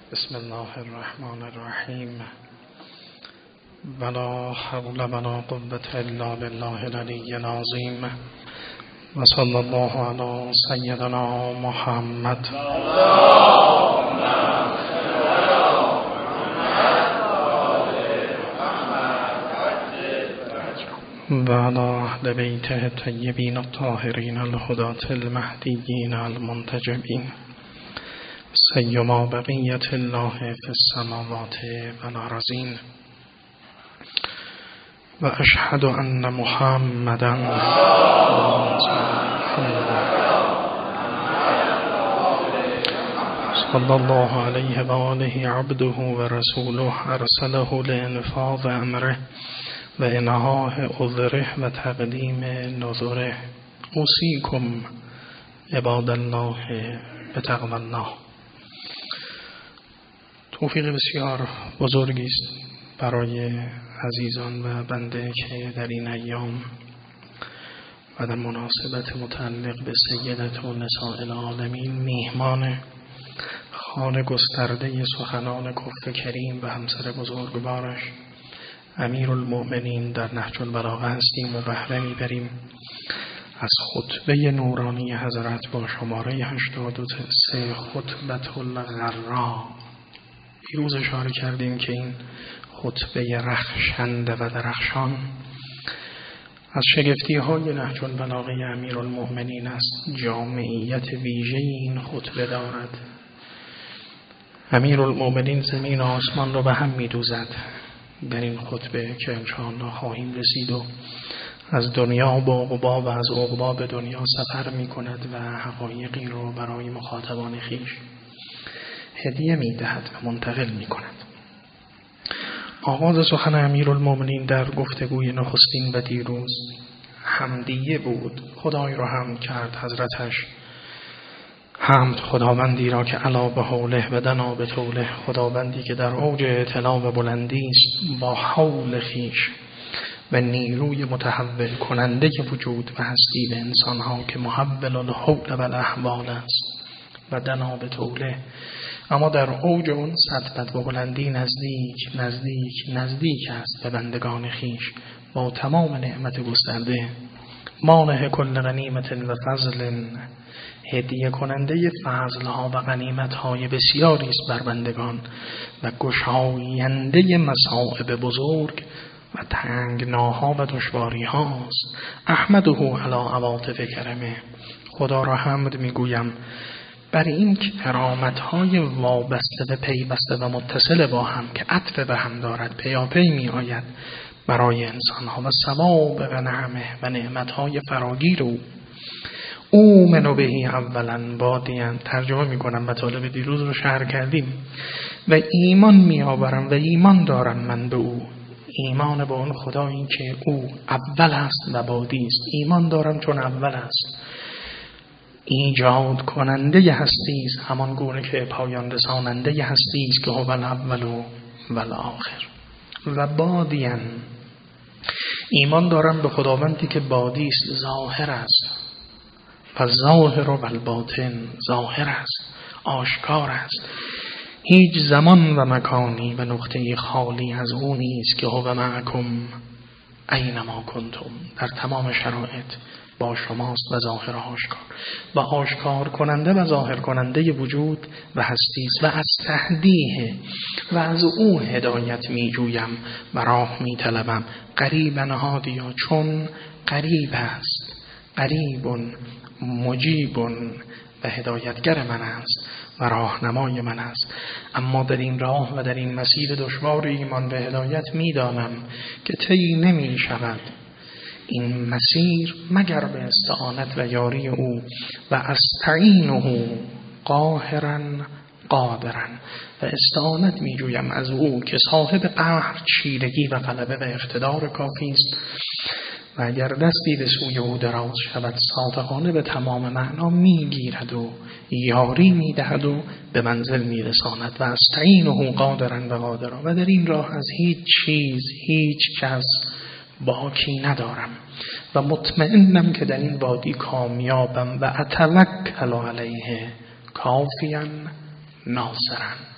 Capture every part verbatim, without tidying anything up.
بسم الله الرحمن الرحیم. ولا حول ولا قوة الا بالله العلی العظیم. و صلی الله علی سیدنا محمد و علی اهل بیته الطیبین الطاهرین الهداة المهدیین المنتجبین سیما بقیت الله فی السماوات و الارضین. و اشهد ان محمدا صلی الله علیه و آله عبده و رسوله ارسله لانفاذ امره و انهاء عذره و تقدیم نذره. اوصیکم عباد الله بتقوی الله. توفیق بسیار بزرگی است برای عزیزان و بنده که در این ایام و در مناسبت متعلق به سیدة نساء العالمین میهمان خوان گسترده سخنان کفر کریم و همسر بزرگوارش امیرالمؤمنین در نهج البلاغه هستیم و بهره میبریم از خطبه نورانی حضرت با شماره هشتاد و سه خطبة الغراء. دیروز اشاره کردیم که این خطبه رخشنده و درخشان از شگفتی های نهج البلاغه امیرالمؤمنین است. جامعیت ویژه این خطبه دارد. امیرالمؤمنین زمین و آسمان رو به هم می‌دوزد در این خطبه که انشاءالله خواهیم رسید و از دنیا به عقبا و از عقبا به دنیا سفر می‌کند و حقایقی رو برای مخاطبان خویش هدیه می‌دهد و منتقل می‌کند. آغاز سخن امیرالمؤمنین در گفتگوی نخستین و دیروز حمدیه بود. خدای را حمد کرد حضرتش. حمد خداوندی را که علا به حوله و دنا به طوله، خداوندی که در اوج اطلاع و بلندی است، با حول خیش و نیروی متحول کننده وجود و هستی به انسانها که محول الحول و الاحوال است و دنا به طوله، اما در اوج اون سطوت و بلندی نزدیک نزدیک نزدیک است به بندگان خیش با تمام نعمت گسترده. مانح کل غنیمت و فضل، هدیه کننده فضلها و غنیمتهای بسیاری است بر بندگان و گشاینده مصائب بزرگ و تنگناها و دشواری هاست. احمده علی عواطف کرمه، خدا را حمد میگویم بر این کرامت‌های وابسته و پیوسته و متصل با هم که عطف به هم دارد، پیاپی می آید برای انسان‌ها و ثواب و نعمه و نعمت‌های فراگیر او. اومنو بهی اولا بادیان، ترجمه می‌کنم مطالب دیروز رو شرح کردیم. و ایمان می‌آورم و ایمان دارم من به او. ایمان به اون خدایی که او اول است و بادی است. ایمان دارم چون اول است، ایجاد کننده هستی است، همان گونه که پایان رساننده هستی است که هو الاول و الاخر. و بادیان، ایمان دارم به خداوندی که بادی است، ظاهر است. و ظاهر و الباطن، ظاهر است، آشکار است. هیچ زمان و مکانی و نقطه خالی از او نیست که هو معکم اینما کنتم، در تمام شرایط با شماست و ظاهر آشکار و آشکار کننده و ظاهر کننده وجود و هستی است. و از تهدیه و از او هدایت می جویم و راه می طلبم. قریبا هادیا، چون قریب است، قریب مجیب و هدایتگر من است و راهنمای من است. اما در این راه و در این مسیر دشوار ایمان و هدایت می دانم که طی نمی شود این مسیر مگر به استعانت و یاری او و استعینه قاهرا قادرا، و استعانت می جویم از او که صاحب قهر، چیرگی و غلبه و اقتدار کافی است. و اگر دستی به سوی او دراز شود، صادقانه به تمام معنا میگیرد و یاری میدهد و به منزل میرساند. و استعینه قادرا و قادرا، و در این راه از هیچ چیز هیچ کس باکی ندارم و مطمئنم که در این وادی کامیابم. و اتوکل علیه کافیا ناصرا،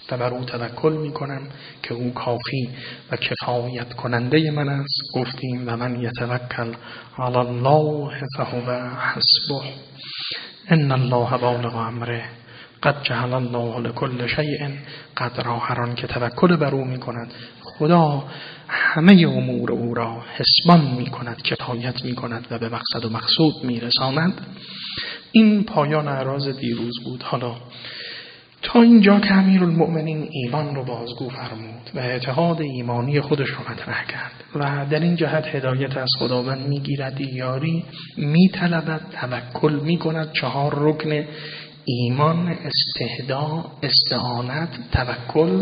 و بر او توکل می کنم که او کافی و کفایت کننده من است. گفتیم و من یتوکل علی الله فهو حسبه ان الله بالغ امره قد جعل الله لكل شیء قدرا. هر آن که توکل بر او می کند خدا همه امور او را حسبان می کند، کفایت می کند و به مقصد و مقصود می رساند. این پایان اعراض دیروز بود. حالا تا اینجا که امیرالمؤمنین ایمان رو بازگو فرمود و اعتقاد ایمانی خودش رو مطرح کرد و در این جهت هدایت از خداوند میگیرد، یاری میطلبد، توکل میکند. چهار رکن ایمان: استهدا، استعانت، توکل.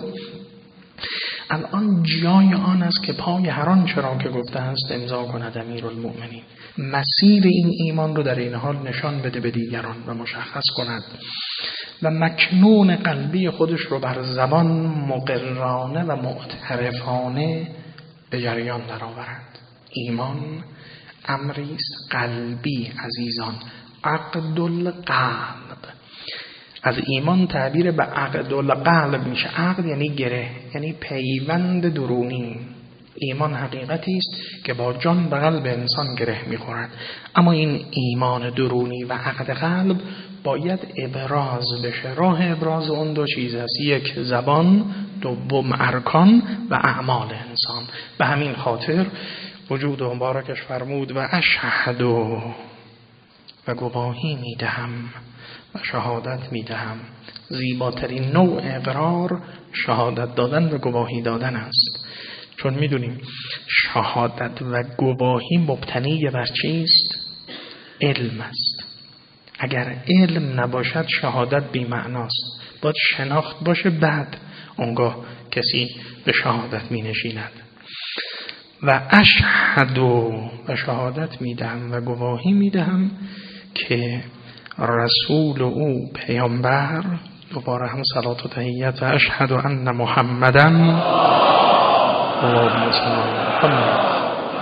الان جای آن است که پای هر آنچه را که گفته است امضا کند امیرالمؤمنین. مسیر این ایمان رو در این حال نشان بده به دیگران و مشخص کند و مکنون قلبی خودش رو بر زبان مقرانه و معترفانه به جریان درآورد. ایمان امری است قلبی عزیزان، عقد القلب. از ایمان تعبیر به عقد القلب میشه. عقد یعنی گره، یعنی پیوند درونی. ایمان حقیقتی است که با جان به قلب انسان گره میخورد، اما این ایمان درونی و عقد قلب باید ابراز بشه. راه ابراز اون دو چیز است: یک زبان، دوم ارکان و اعمال انسان. به همین خاطر وجود و مبارکش فرمود و اشهد و گواهی میدهم و شهادت میدهم. زیباترین نوع اقرار شهادت دادن و گواهی دادن است، چون میدونیم شهادت و گواهی مبتنی بر چیست؟ علم است. اگر علم نباشد شهادت بی معناست. باید شناخت باشه، بعد اونگاه کسی به شهادت می نشیند. و اشهد و شهادت میدهم و گواهی میدهم که رسول او پیامبر، دوباره هم صلات و تحیت، و اشهد ان محمدن اللهم صل علی محمد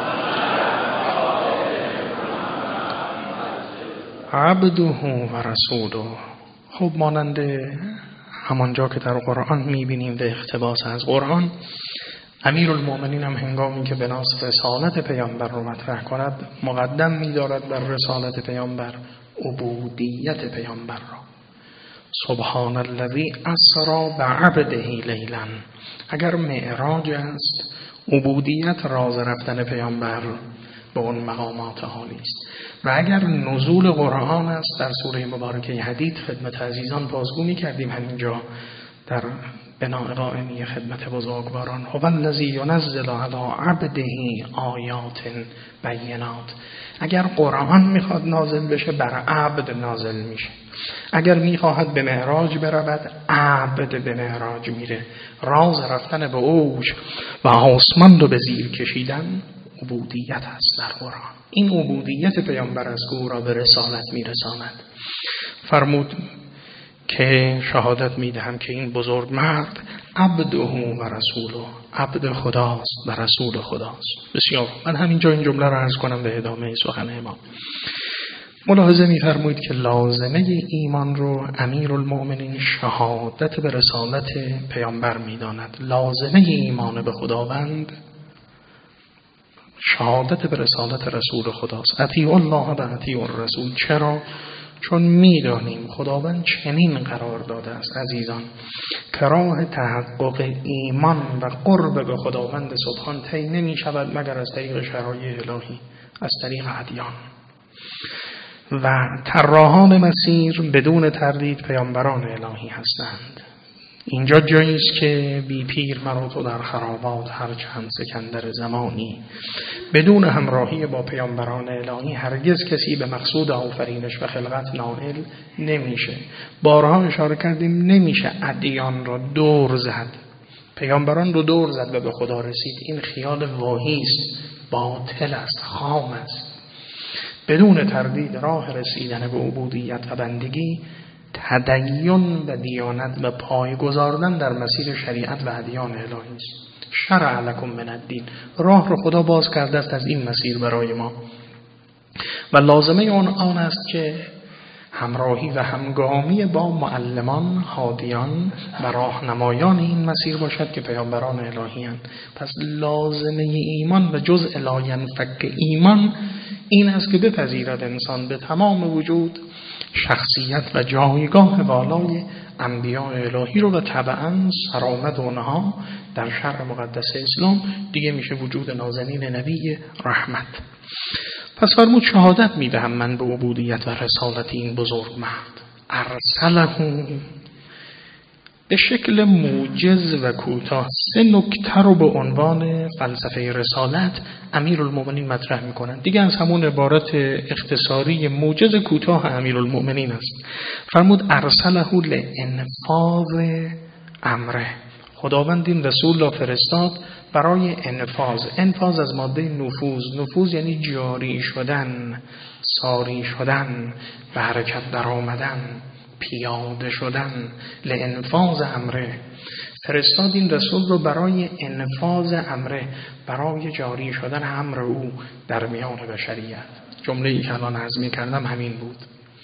عبده و رسوله. خب مانند همانجا که در قرآن میبینیم به اقتباس از قرآن، امیرالمؤمنین هم هنگامی که به ناس رسالت پیامبر رو مطرح کند مقدم می‌دارد بر رسالت پیامبر عبودیت پیامبر را. سبحان الذی اسری بعبده لیلا. اگر معراج است، عبودیت راز رفتن پیامبر به اون مقامات عالی است. و اگر نزول قرآن است، در سوره مبارکه حدید خدمت عزیزان بازگو می‌کردیم همینجا در بناء قائمی خدمت بزرگواران: هو الذی ینزل علی عبده آیات بینات. اگر قرآن میخواد نازل بشه بر عبد نازل میشه. اگر میخواهد به معراج برود، عبد به معراج میره. راز رفتن به اوج و آسمان رو به زیر کشیدن عبودیت است در قرآن. این عبودیت پیامبر است که او را به رسالت میرساند. فرمود که شهادت میدهم که این بزرگ مرد عبده و رسوله، عبد خداست و رسول خداست. بسیار. من همینجا این جمله را عرض کنم به ادامه سخن امام. ملاحظه می‌فرمایید که لازمه ایمان رو امیرالمؤمنین شهادت به رسالت پیامبر می‌داند. لازمه ایمان به خداوند شهادت به رسالت رسول خداست. اطیعوا الله و اطیعوا الرسول. چرا؟ چون میدانیم خداوند چنین قرار داده است عزیزان که راه تحقق ایمان و قرب به خداوند سبحان طی نمی شود مگر از طریق شرایع الهی، از طریق ادیان. و طراحان مسیر بدون تردید پیامبران الهی هستند. اینجا جایی است که بی پیر مرا تو در خرابات هر چند سکندر زمانی. بدون همراهی با پیامبران الهی هرگز کسی به مقصود آفرینش و خلقت نائل نمیشه. بارها اشاره کردیم نمیشه ادیان را دور زد، پیامبران رو دور زد و به خدا رسید. این خیال واهی است، باطل است، خام است. بدون تردید راه رسیدن به عبودیت و بندگی، تدین و دیانت و پای گذاردن در مسیر شریعت و ادیان الهی است. شرع لکم من الدین، راه رو خدا باز کرده است از این مسیر برای ما. و لازمه اون آن است که همراهی و همگامی با معلمان، هادیان و راهنمایان این مسیر باشد که پیامبران الهی هستند. پس لازمه ایمان و جزء لا ینفک ایمان این است که بپذیرد انسان به تمام وجود شخصیت و جایگاه والای انبیاء الهی رو و طبعا سرآمد اونها در شرع مقدس اسلام دیگه میشه وجود نازنین نبی رحمت. پس فرمود شهادت میدهم من به عبودیت و رسالت این بزرگ مرد. ارسله به شکل موجز و کوتاه سه نکته رو به عنوان فلسفه رسالت امیرالمومنین مطرح میکنن. دیگه از همون عبارت اختصاری موجز کوتاه امیرالمومنین است. فرمود ارسله لانفاذ امره. خداوند این رسول را فرستاد برای انفاذ. انفاذ از ماده نفوذ. نفوذ یعنی جاری شدن، ساری شدن، به حرکت در آمدن، پیاده شدن. لانفاذ امره. فرستاد این رسول رو برای انفاذ امره، برای جاری شدن امر او در میان بشریت. جمله‌ای که الان عرض کردم همین بود.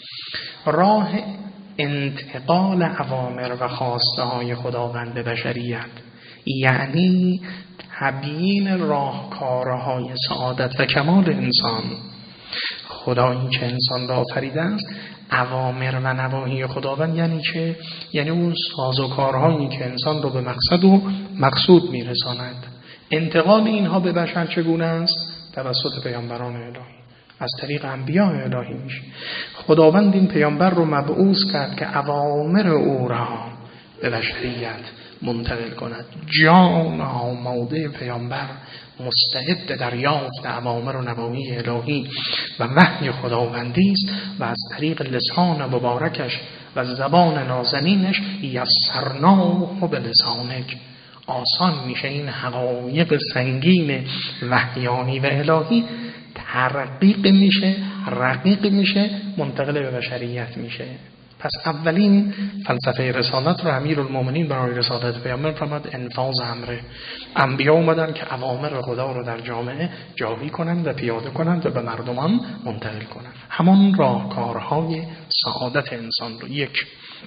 راه انتقال اوامر و خواسته های خداوند به بشریت یعنی تبیین راهکارهای سعادت و کمال انسان. خدایی که انسان را آفریده است، اوامر و نواهی خداوند یعنی چه؟ یعنی اون سازوکارهایی که انسان را به مقصد و مقصود میرساند. انتقال اینها به بشر چگونه است؟ توسط پیامبران الهی، از طریق انبیاء الهی میشه. خداوند این پیامبر رو مبعوث کرد که اوامر او را به بشریت منتقل کند. جان آماده پیامبر مستعد دریافت اوامر و نواهی الهی و وحی خداوندی است و از طریق لسان مبارکش و زبان نازنینش یسرناه به لسانک آسان میشه این حقایق سنگین وحیانی و الهی ترقیق میشه، رقیق میشه، منتقل به بشریت میشه. پس اولین فلسفه رسالت رو امیرالمومنین برای رسالت پیامبر فرمود انفاذ امره. انبیا اومدن که اوامر خدا رو در جامعه جاری کنند و پیاده کنند و به مردمان منتقل کنند. همان راهکارهای سعادت انسان رو. یک.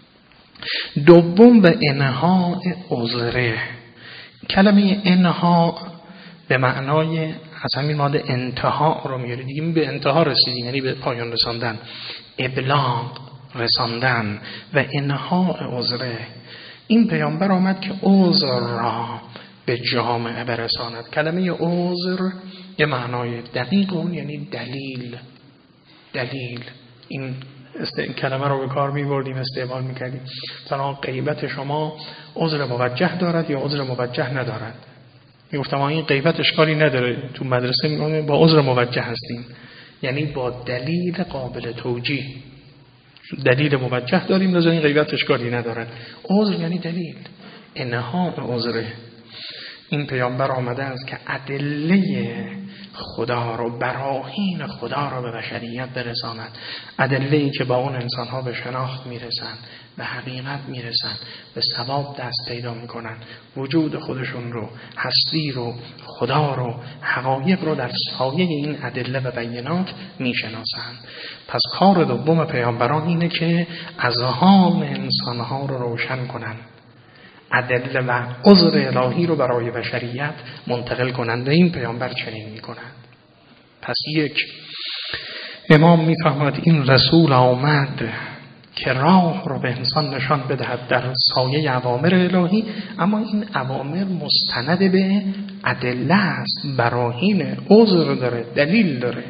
دوم و انها عذره. کلمه انها به معنای از همین ماده انتها رو میاره. دیگه به انتها رسیدیم یعنی به پایان رساندن، ابلاغ رساندن و انها عذره. این پیامبر آمد که عذر را به جامعه برساند. کلمه عذر یه معنای دقیق اون یعنی دلیل. دلیل این است کلمه رو به کار می‌بردیم، استعمال می‌کردیم. مثلا غیبت شما عذر موجه دارد یا عذر موجه ندارد. میگفتم این غیبت اشکالی نداره، تو مدرسه میگن با عذر موجه هستیم، یعنی با دلیل قابل توجیه. دلیل موجه داریم لذا این غیبت اشکالی ندارد. عذر یعنی دلیل. انها عذره. این پیامبر آمده است که ادله خدا رو، براهین خدا رو به بشریت برساند. ادله‌ای که با اون انسان‌ها به شناخت میرسن، به حقیقت میرسن، به ثواب دست پیدا میکنن، وجود خودشون رو، هستی رو، خدا رو، حقایق رو در سایه این ادله و بینات میشناسن. پس کار دوم پیامبران اینه که اذهان انسان‌ها رو روشن کنن، ادله و عذر الهی رو برای بشریت منتقل کنند. این پیامبر چنین میکنند. پس یک، امام میفهمد این رسول آمد که راه رو به انسان نشان بدهد در سایه اوامر الهی، اما این اوامر مستند به ادله است، براهین، عذر داره، دلیل داره.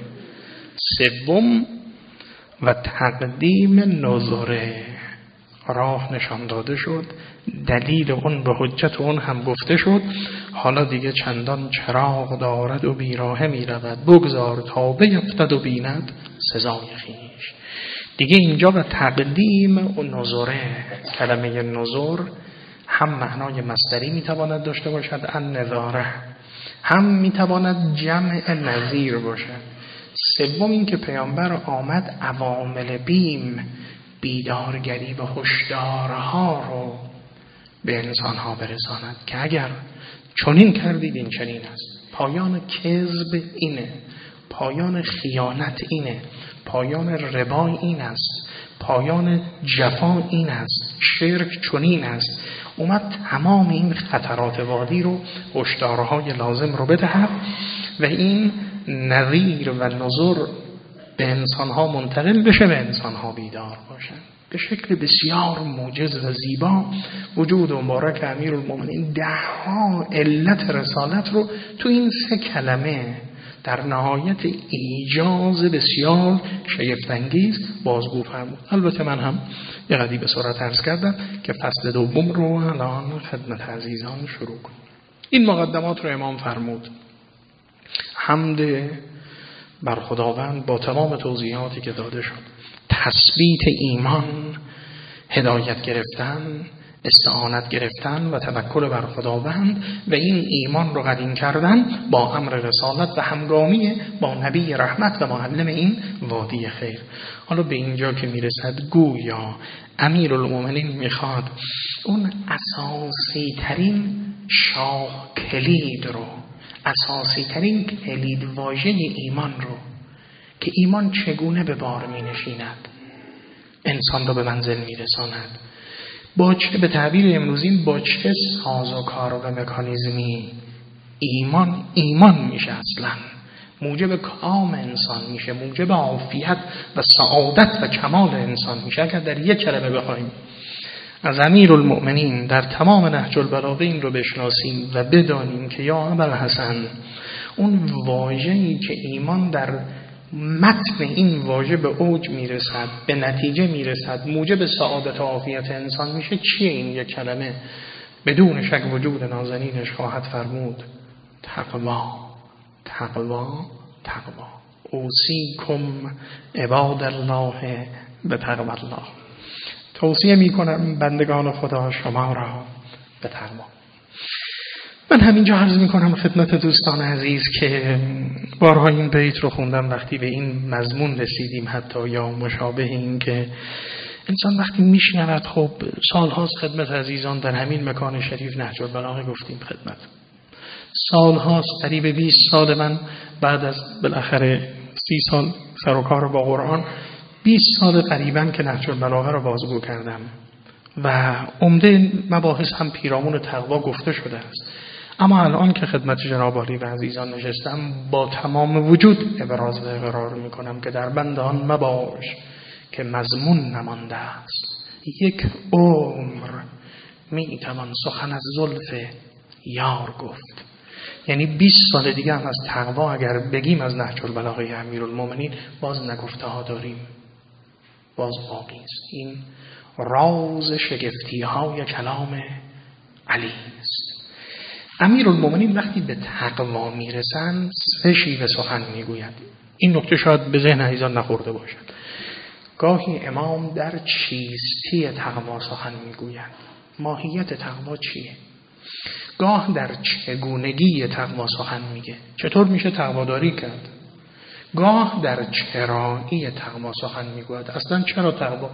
سوم و تقدیم نظره. راه نشان داده شد، دلیل اون به حجت اون هم گفته شد، حالا دیگه چندان چراغ دارد و بیراه می رود، بگذار تا بیفتد و بیند سزای خویش. دیگه اینجا به تقدیم و نظره. کلمه نظر هم معنای مصدری میتواند داشته باشد ان نظاره، هم میتواند جمع نظیر باشد. سوم این که پیامبر آمد عوامل بیم، بیدارگری و هشدارها رو به انسانها برساند که اگر چنین کردید این چنین است. پایان کذب اینه، پایان خیانت اینه، پایان ربا این است، پایان جفا این است، شرک چنین است. اومد تمام این خطرات وادی رو، هشدارهای لازم رو بدهد و این نذیر و نذر به انسانها منتقل بشه، به انسانها بیدار باشن. به شکل بسیار موجز و زیبا وجود مبارک امیرالمومنین دهها علت رسالت رو تو این سه کلمه در نهایت ایجاز بسیار شگفت‌انگیز بازگو فرمود. البته من هم یه قدری به سرعت عرض کردم که فصل دوم رو الان خدمت عزیزان شروع کنیم. این مقدمات رو امام فرمود. حمد بر خداوند با تمام توضیحاتی که داده شد، تثبیت ایمان، هدایت گرفتن، استعانت گرفتن و توکل بر خداوند و این ایمان رو قدیم کردن با امر رسالت و همگامی با نبی رحمت و معلم این وادی خیر. حالا به اینجا که میرسد گویا امیرالمومنین میخواد اون اساسی ترین شاه کلید رو، اساسی ترین کلید واژه ایمان رو، که ایمان چگونه به بار می نشیند، انسان رو به منزل می رساند، با چه، به تعبیر امروزین با چه ساز و کار و مکانیزمی ایمان ایمان میشه، اصلا موجب کام انسان میشه، موجب عافیت و سعادت و کمال انسان میشه. اگر در یک کلمه بخوایم از امیرالمؤمنین در تمام نهج البلاغه این رو بشناسیم و بدانیم که یا ابوالحسن، اون واژه‌ای که ایمان در متن این واژه به اوج میرسد، به نتیجه میرسد، موجب سعادت و عافیت انسان میشه، چیه این یک کلمه؟ بدون شک وجود نازنینش خواهد فرمود تقوا، تقوا، تقوا. اوصیکم عباد الله به تقوا الله. توصیه میکنم بندگان خدا شما را به تقوا. من همینجا عرض میکنم خدمت دوستان عزیز که بارها این بیت رو خوندم وقتی به این مضمون رسیدیم، حتی یا مشابه این، که انسان وقتی میشنود، خب سالهاست خدمت عزیزان در همین مکان شریف نهج البلاغه گفتیم خدمت، سالهاست، قریب بیست سال من بعد از بالاخره سی سال سر و کار با قرآن، بیست سال قریبا که نهج البلاغه رو بازگو کردم و عمده مباحث هم پیرامون تقوا گفته شده است. اما الان که خدمت جناب عالی و عزیزان نشستم، با تمام وجود ابراز و اقرار میکنم که در بند آن مباش که مضمون نمانده است. یک عمر میتوان سخن از زلف یار گفت، یعنی بیست سال دیگه هم از تقوا اگر بگیم از نهج البلاغه امیرالمومنین باز نگفته ها داریم، باز باقی است. این راز شگفتی های کلام علی است. امیرالمومنین وقتی به تقوا میرسند سه شیوه سخن میگوید. این نکته شاید به ذهن عزیزان نخورده باشد. گاهی امام در چیستی تقوا سخن میگوید، ماهیت تقوا چیه؟ گاه در چگونگی تقوا سخن میگه، چطور میشه تقواداری کرد؟ گاه در چرایی تقوا سخن میگوید، اصلا چرا تقوا؟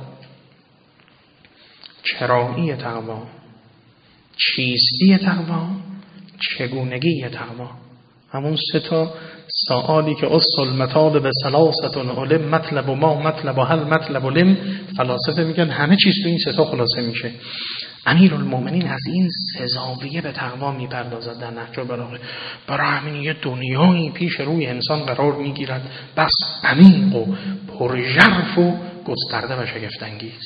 چرایی تقوا، چیستی تقوا، چگونگی تقوا. همون سه تا سوالی که اصل مطالب ثلاثه علم مطلب و ما مطلب و هل مطلب و لم، فلاسفه میگن همه چیز تو این سه تا خلاصه میشه. امیرالمومنین از این سه زاویه به تقوا میپردازد در نهج البلاغه. برای همین یه دنیایی پیش روی انسان قرار میگیرد بس عمیق و پرژرف و گسترده و شگفت‌انگیز.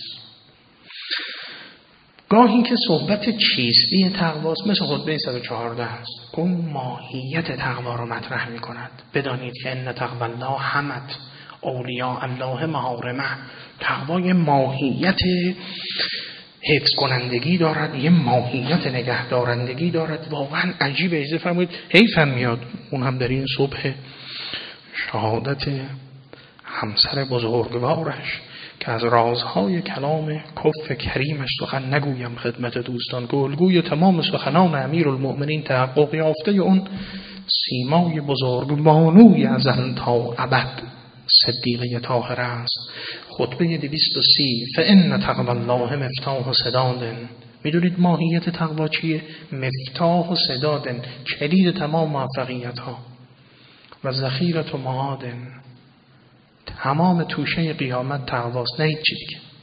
گاهی که صحبت چیستی تقواست، مثل خطبه صد و چهارده است، اون ماهیت تقوا رو مطرح می کند. بدانید که ان تقوا الله حمد اولیاء الله محارمه. تقوا یه ماهیت حفظ کنندگی دارد، یه ماهیت نگه دارندگی دارد. واقعا عجیبه. ایزه فرمودید حیفم میاد اون هم در این صبح شهادت همسر بزرگوارش که از رازهای کلام کف کریمش سخن نگویم خدمت دوستان، که الگوی تمام سخنان امیرالمؤمنین تحقق یافته اون سیمای بزرگوارانوی ازل تا ابد صدیقه طاهره است. خطبه دویست و سی فان تقوا الله مفتاح و سداد. میدونید ماهیت تقوا چیه؟ مفتاح و سداد، کلید تمام موفقیت ها و ذخیرة و معادن. تمام توشه قیامت تقواست، نه هیچ چیز دیگه.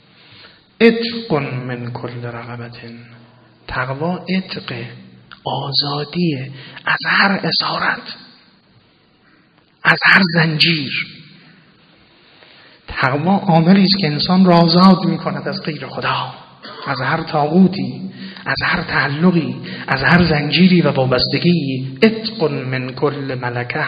عتق من کل رغبت. تقوا عتق، آزادیه از هر اسارت، از هر زنجیر. تقوا عاملی است که انسان را آزاد می‌کند از غیر خدا، از هر طاغوتی، از هر تعلقی، از هر زنجیری و وابستگی. عتق من کل ملکه.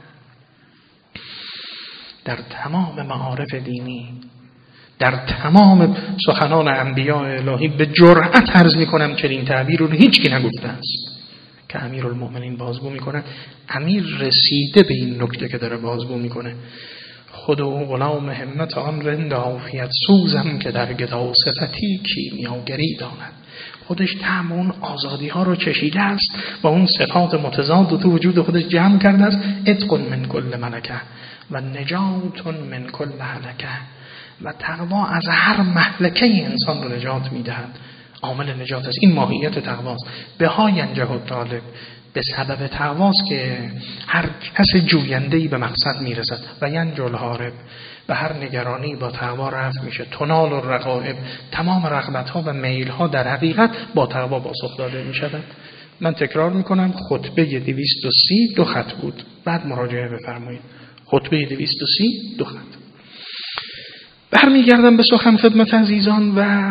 در تمام معارف دینی، در تمام سخنان انبیاء الهی به جرأت عرض می‌کنم چنین تعبیر رو هیچ کی نگفته است که امیرالمؤمنین بازگو می‌کنه. امیر رسیده به این نکته که داره بازگو می‌کنه. خود و غلام همت آن رند عافیت سوزم که در گدا صفتی کیمیاگری داند. خودش طعم اون آزادی ها رو چشیده است و اون صفات متضاد رو تو وجود خودش جمع کرده است. عتق من کل ملکه و نجات من کل هلکه. و تقوا از هر مهلکه انسان رو نجات میدهد، عامل نجات است. این ماهیت تقواست. به ها ینجح الطالب. به سبب تقواست که هر کس جوینده‌ای به مقصد میرسد. و ینجو الهارب. و هر نگرانی با تقوا رفع میشه. تنال الرغائب. تمام رغبت‌ها و میل‌ها در حقیقت با تقوا پاسخ داده میشود. من تکرار میکنم، خطبه دویست و سی دو خط بود. بعد مراجعه بفرمایید. خطبه دویست و سی دو خط. برمیگردم به سخن خدمت عزیزان و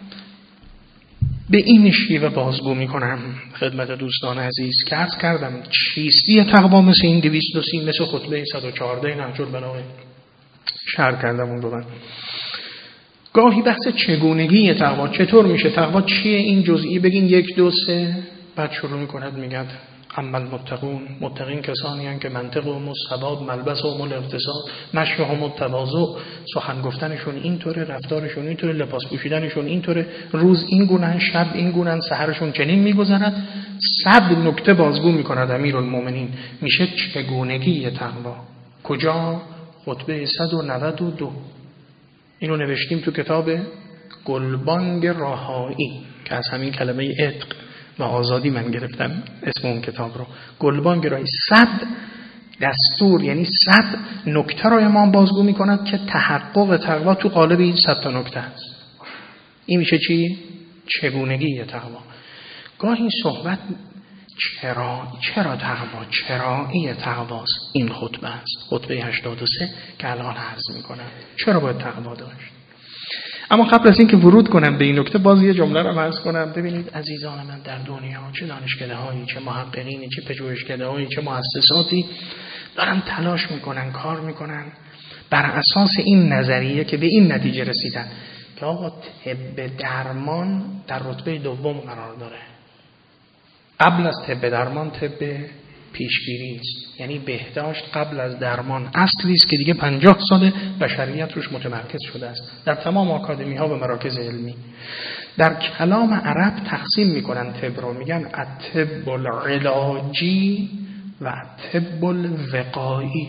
به این شیوه بازگو میکنم خدمت دوستان عزیز که عرض کردم چیستی تقوا مثل این دویست و سی، مثل خطبه صد و چهارده نهج البلاغه شرح کردم اون رو. من گاهی بحث چگونگی تقوا، چطور میشه تقوا، چیه این جزئی بگین یک دو سه، بعد شروع میکند میگد اما المتقون. متقین کسانی هستند که منطق و مصحبات ملبس و الاقتصاد مشیهم التواضع، سخن گفتنشون اینطوره، رفتارشون اینطوره، لباس پوشیدنشون اینطوره، روز این گونه‌اند، شب این گونه‌اند، سحرشون چنین میگذرد. صد نکته بازگو میکند امیرالمومنین. میشه چگونگی تقوا. کجا؟ خطبه صد و نود و دو. اینو نوشتیم تو کتاب گلبانگ راهایی که از همین کلمه عتق و آزادی من گرفتم اسم اون کتاب رو. گلبانگ راهایی. صد دستور یعنی صد نکته رو امام بازگو میکند که تحقق تقوا تو قالب این صد تا نکته است. این میشه چی؟ چگونگی تقوا. گاهی صحبت چرا چرا تقوا، چرایی تقواست. این خطبه است، خطبه هشتاد و سه که الان عرض میکنم. چرا باید تقوا داشت؟ اما قبل از این که ورود کنم به این نکته باز یه جمله رو عرض کنم. ببینید عزیزان من، در دنیا چه دانشکده‌هایی، چه محققینی، چه پژوهشکده‌هایی، چه مؤسساتی دارن تلاش میکنن، کار میکنن بر اساس این نظریه که به این نتیجه رسیدن که آقا طب درمان در رتبه دوم قرار داره. قبل از طب درمان طب پیشگیری است. یعنی بهداشت قبل از درمان اصلی است که دیگه پنجاه سال بشریت روش متمرکز شده است در تمام آکادمی ها و مراکز علمی. در کلام عرب تقسیم میکنن طب رو، میگن الطب العلاجی و الطب الوقایی.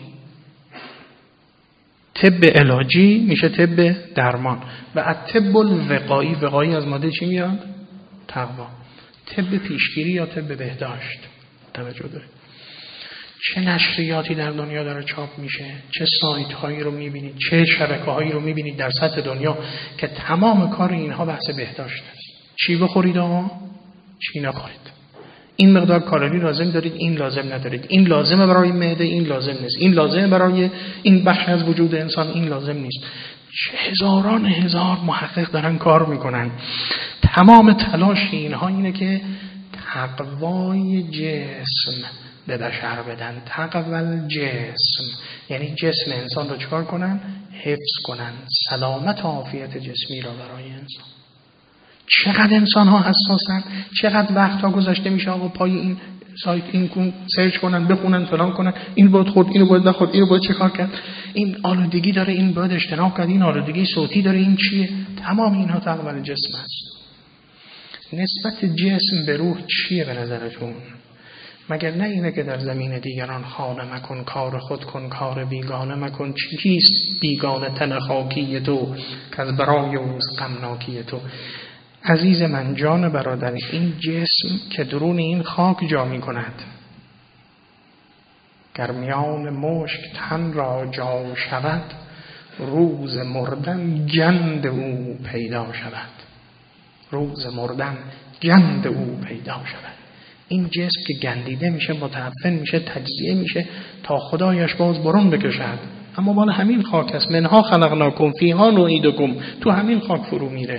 طب علاجی میشه طب درمان و الطب الوقایی، وقایی از ماده چی میاد؟ تقوا. طب پیشگیری یا طب بهداشت. توجه داره. چه نشریاتی در دنیا داره چاپ میشه، چه سایت هایی رو میبینید، چه شبکه هایی رو میبینید در سطح دنیا که تمام کار اینها بحث بهداشت است. چی بخورید آقا؟ چی نخورید. این مقدار کالری لازم دارید، این لازم ندارید. این لازمه برای معده، این لازم نیست. این لازمه برای این بخش از وجود انسان، این لازم نیست. چه هزاران هزار محقق دارن کار میکنن. تمام تلاش اینها اینه که تقوای جسم به بشر بدن. تقوال جسم یعنی جسم انسان رو چکار کنن؟ حفظ کنن. سلامت و عافیت جسمی را برای انسان. چقدر انسان ها حساسن، چقدر وقت ها گذاشته میشه آقا پای این سایت این کن سرچ کنن، بخونن، فلان کنن، این باید خورد، اینو باید نخورد، اینو باید چه کار کرد، این آلودگی داره، این باید اجتناب کرد، این آلودگی صوتی داره، این چیه. تمام اینها تقوال جسم است. نسبت جسم به روح چیه به نظرتون؟ مگر نه اینه که در زمین دیگران خانه مکن، کار خود کن، کار بیگانه مکن. چیست بیگانه تن خاکی تو که از برای اوست غمناکی تو. عزیز من، جان برادر، این جسم که درون این خاک جا می کند، گرمیان مشک تن را جا شود، روز مردن گند او پیدا شود. روز مردن گند او پیدا شود. این جسم که گندیده میشه، متعفن میشه، تجزیه میشه تا خدایش باز برون بکشد. اما مال همین خاک است. منها خلقناکم فیها نعیدکم. تو همین خاک فرو میره.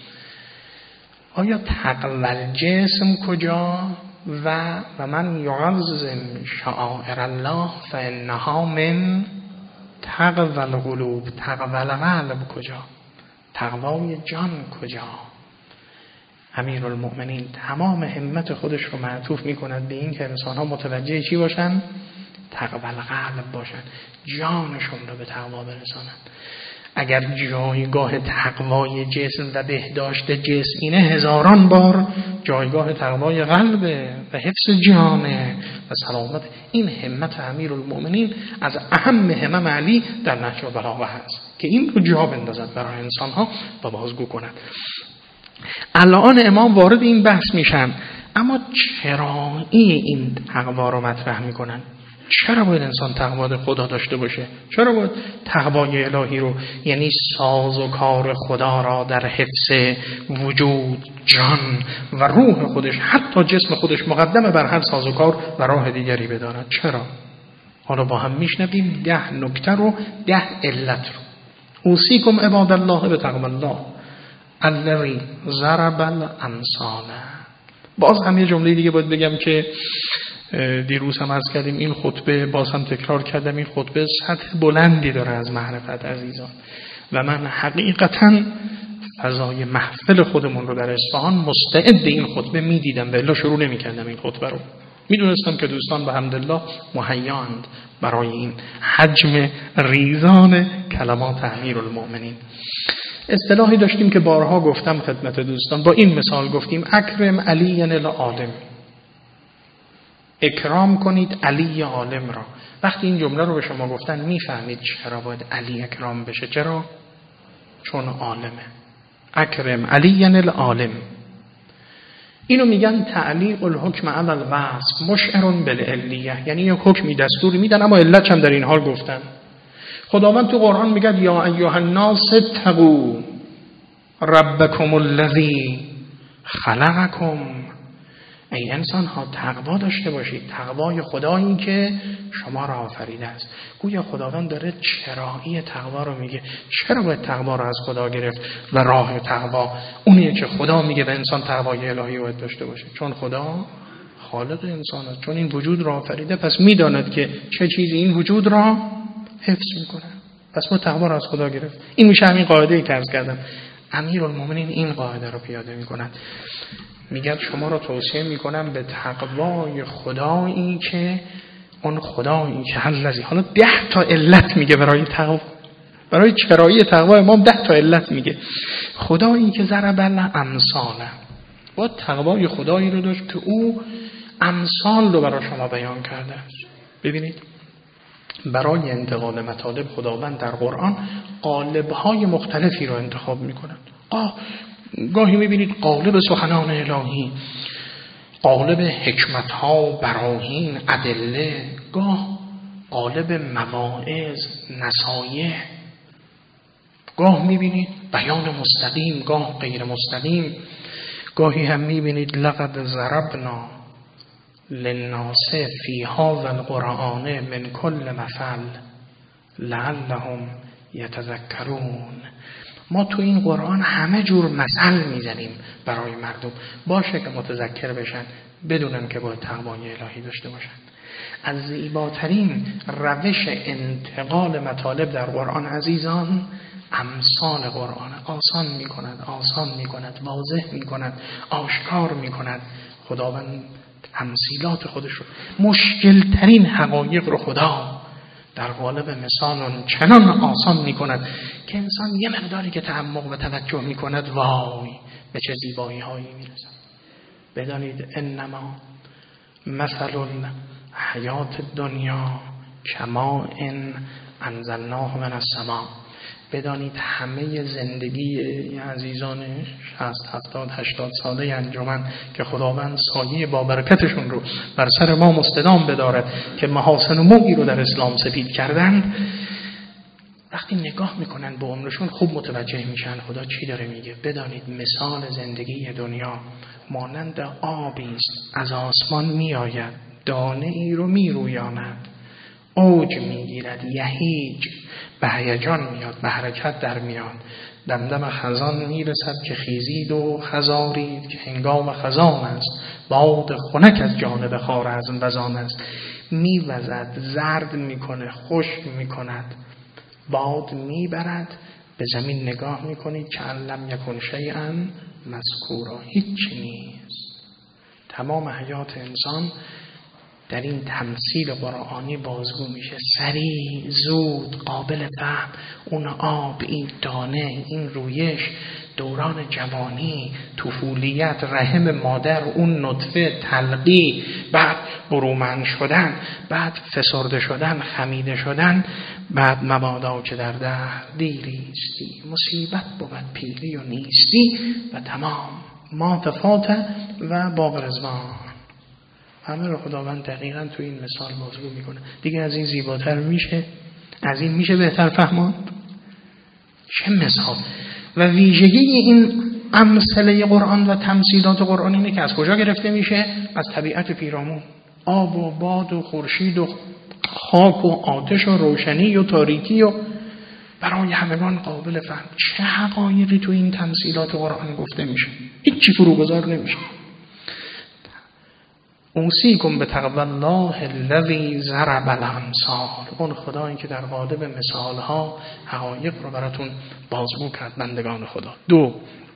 آیا تقوی جسم کجا؟ و و من یعظم شعائر الله فانها من تقوی القلوب. تقوی القلب کجا؟ تقوای جان کجا؟ امیرالمؤمنین تمام همت خودش رو معطوف میکند به این که انسان‌ها متوجه چی باشن؟ تقوی القلب باشن، جانشون رو به تقوا برسانن. اگر جایگاه تقوای جسم و بهداشت جسم اینه، هزاران بار جایگاه تقوای قلبه و حفظ جانه و سلامت. این همت امیرالمؤمنین از اهم همم علی در نهج البلاغه هست که این رو جا بندازد برای انسان‌ها و بازگو کند. الان امام وارد این بحث میشن، اما چرا این تقوا رو مطرح میکنن؟ چرا باید انسان تقوای خدا داشته باشه؟ چرا باید تقوای الهی رو، یعنی ساز و کار خدا را در حفظ وجود، جان و روح خودش، حتی جسم خودش مقدمه بر هر ساز و کار و راه دیگری بداند؟ چرا؟ حالا با هم میشنویم ده نکته رو، ده علت رو. اوصیکم عباد الله به تقوی الله الذی ضرب الامثال. باز هم یه جمله دیگه باید بگم که دیروز هم عرض کردیم، این خطبه باز هم تکرار کردم، این خطبه سطح بلندی داره از معرفت عزیزان و من حقیقتاً فضای محفل خودمون رو در اصفهان مستعد این خطبه میدیدم و الا شروع نمی‌کردم این خطبه رو. میدونستم که دوستان به حمدالله مهیاند برای این حجم ریزان کلمات امیرالمؤمنین. اصطلاحی داشتیم که بارها گفتم خدمت دوستان، با این مثال گفتیم اکرم علی العالم، اکرام کنید علی عالم را. وقتی این جمله رو به شما گفتن میفهمید چرا باید علی اکرام بشه. چرا؟ چون عالمه. اکرم علی العالم. اینو میگن تعلیق الحکم علی الوصف مشعر بالعلیه، یعنی یک حکمی دستوری میدن اما علت هم در این حال گفتن. خداوند تو قرآن میگه یا ایها الناس اتقوا ربکم الذی خلقکم. ای انسان ها تقوا داشته باشید، تقوای خدایی که شما را آفریده است. گویا خداوند داره چرایی تقوا رو میگه. چرا باید تقوا رو از خدا گرفت و راه تقوا اونیه که خدا میگه به انسان تقوای الهی باید داشته باشه؟ چون خدا خالق انسان است، چون این وجود را آفریده، پس میداند که چه چیزی این وجود را حفظ میکنه. پس ما تقوا رو از خدا گرفت. این میشه همین قاعده ای که عرض کردم. امیرالمؤمنین این قاعده رو پیاده میکنن، میگن شما رو توصیه میکنم به تقوای خدایی که اون خدایی که الذی، حالا ده تا علت میگه برای تقوا، برای چرایی تقوا امام ده تا علت میگه. خدایی که ضرب الامثال، با تقوای خدایی رو داشت که او امثال رو برای شما بیان کرده است. ببینید برای انتقال مطالب خداوند در قرآن قالب‌های مختلفی رو انتخاب می‌کند. آه گاهی می‌بینید قالب سخنان الهی، قالب حکمت‌ها، براهین، ادله، گاه قالب مواعظ، نصایح، گاه می‌بینید بیان مستقیم، گاه غیر مستقیم، گاهی هم می‌بینید لقد ضربنا للناس فی هذا القرآن من کل مثل لعلهم یتذکرون. ما تو این قرآن همه جور مثل میزنیم برای مردم، باشه که متذکر بشن، بدونن که باید تقوای الهی داشته باشن. از زیباترین روش انتقال مطالب در قرآن عزیزان امثال قرآن. آسان میکند، آسان میکند، واضح میکند، آشکار میکند. خداوند تمثیلات خودش رو، مشکل ترین حقایق رو خدا در قالب مثال چنان آسان می کند که انسان یه مقداری که تعمق و توجه می کند وای به چه زیبایی هایی می رسد. بدانید انما مثل حیات دنیا کما ان انزلناه من السماء. بدانید همه زندگی عزیزان شصت هفتاد هشتاد ساله انجمن که خداوند سایه با برکتشون رو بر سر ما مستدام بدارد که محاسن و موعی رو در اسلام سپید کردند، وقتی نگاه میکنن به عمرشون خوب متوجه میشن خدا چی داره میگه. بدانید مثال زندگی دنیا مانند آبی است، از آسمان میآید، دانه ای رو میرویاند، اوج میگیرد، یهیج، به هیجان میاد، به حرکت در میاد. دمدم خزان میرسد که خیزید و خزارید، که هنگام خزان است، باد خنک از جانب خوارزم وزان است. میوزد، زرد میکنه، خشک میکند، باد میبرد، به زمین نگاه میکنید که علم یکن شیئا مذکورا، هیچی نیست. تمام حیات انسان در این تمثیل قرآنی بازگو میشه، سریع، زود، قابل فهم. اون آب، این دانه، این رویش، دوران جوانی، طفولیت، رحم مادر، اون نطفه، تلقی، بعد برومند شدن، بعد فسرده شدن، خمیده شدن، بعد مبادا که در دهر دیریستی، مصیبت بود پیری و نیستی و تمام ما تفاته و باب رزوان. همه رو خداوند دقیقاً تو این مثال بازگو میکنه. دیگه از این زیباتر میشه؟ از این میشه بهتر فهماند؟ چه مثال! و ویژگی این امثله قرآن و تمثیلات قرآن اینه که از کجا گرفته میشه؟ از طبیعت پیرامون. آب و باد و خورشید و خاک و آتش و روشنی و تاریکی و برای همگان قابل فهم. چه حقایقی تو این تمثیلات قرآن گفته میشه؟ هیچی فروگذار نمیشه. اوصیکم بتقوی الله الذی ضرب الامثال، اون خدایی که در قالب مثالها حقایق رو براتون بازگو کرد بندگان خدا. دو،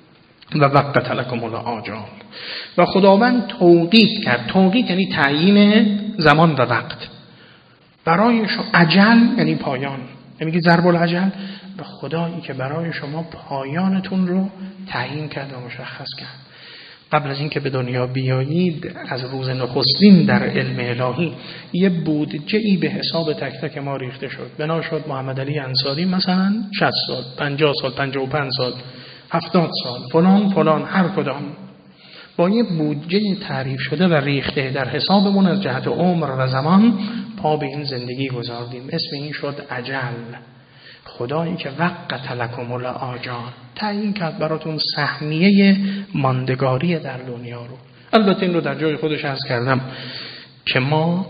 و وقت لکم الآجال، و خداوند توقیت کرد. توقیت یعنی تعیین زمان و وقت برای شما. اجل یعنی پایان، یعنی ضرب العجل، و خدایی که برای شما پایانتون رو تعیین کرد و مشخص کرد. قبل از اینکه به دنیا بیایید، از روز نخستین در علم الهی یه بودجه‌ای به حساب تک تک ما ریخته شد. بنا شد محمد علی انصاری مثلا شصت سال، پنجاه سال، پنجاه و پنج سال، هفتاد سال، فلان فلان، هر کدام با یه بودجه تعریف شده و ریخته در حسابمون از جهت عمر و زمان پا به این زندگی گذاردیم. اسم این شد اجل. خدایی که وقت لکم الآجال، تعیین کرد براتون سهمیه ماندگاری در دنیا رو. البته این رو در جای خودش عرض کردم که ما